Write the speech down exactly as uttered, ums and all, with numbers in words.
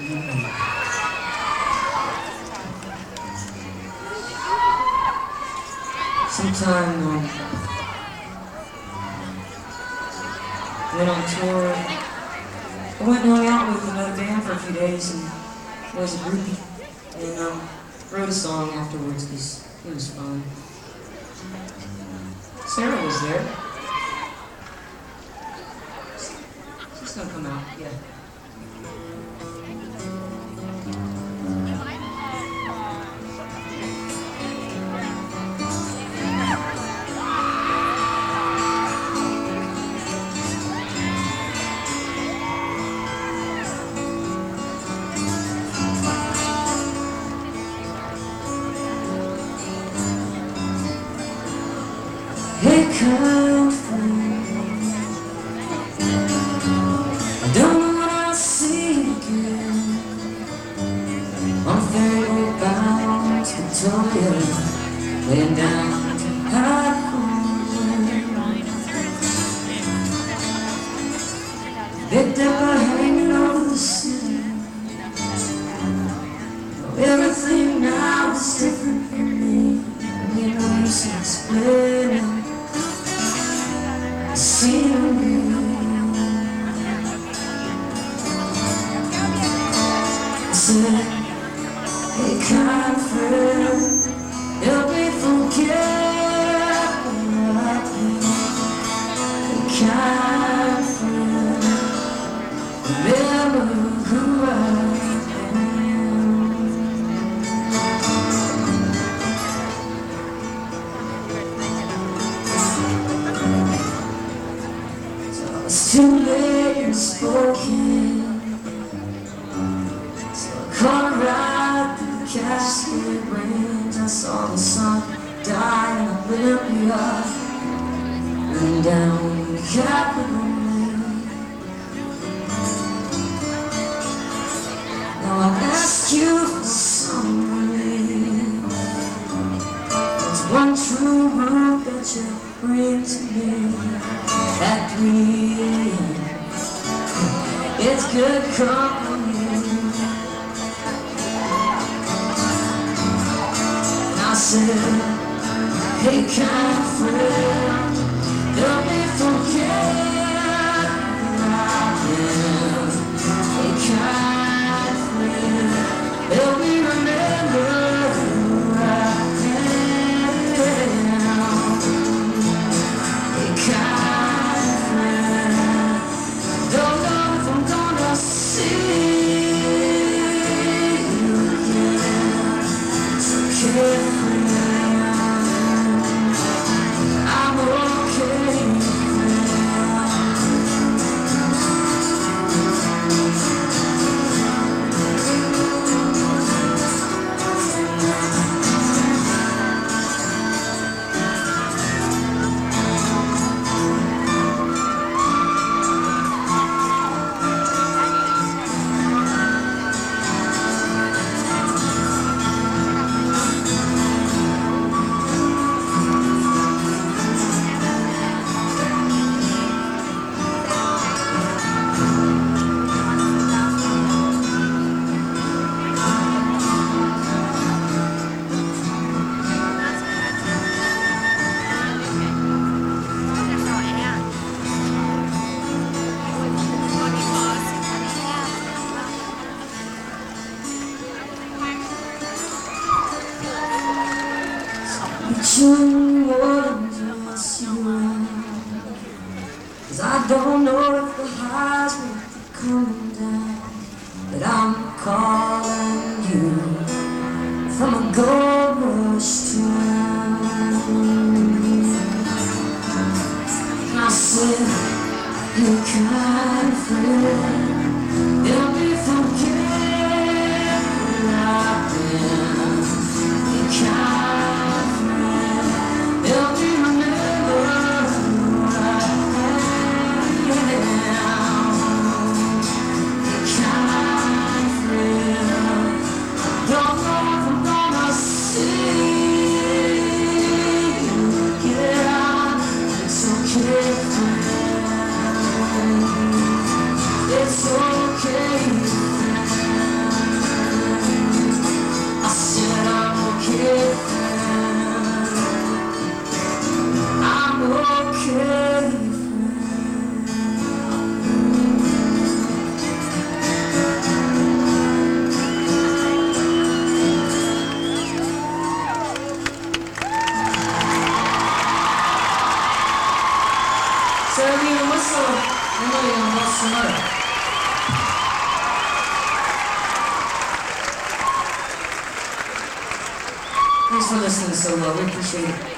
Sometime um, went on tour. I went and hung out with another band for a few days and was a groupie. And um, wrote a song afterwards because it was fun. Sarah was there. She's gonna come out, yeah. Hey, kind friend, I don't know when I'll see you again. I'm very bound to Victoria, laying down to hardcore. Big Dipper hanging over the city. Everything now is different for me. And you know you should explain it. Scenery. I said, hey, kind friend, help me forget what I've been. Hey, kind friend, remember who I am. It's too late and spoken, so I caught a ride through the cascade range. I saw the sun die in Olympia and down the Capitol Lane. Now I ask you for some relief. There's one true route that you bring to me at three a m It's good company. And I said, hey, kind friend, help me forget who I am. Hey, kind friend, help me remember who I am. Hey, kind friend, don't know if I'm gonna see you again. It's okay, friend, I'm okay, June wonders you around, 'cause I don't know if the highs will be coming down, but I'm calling you from a gold rush town. And I said, hey, kind friend, help me forget who I've been. Hey, kind it's Summer. Thanks for listening so well. We appreciate it.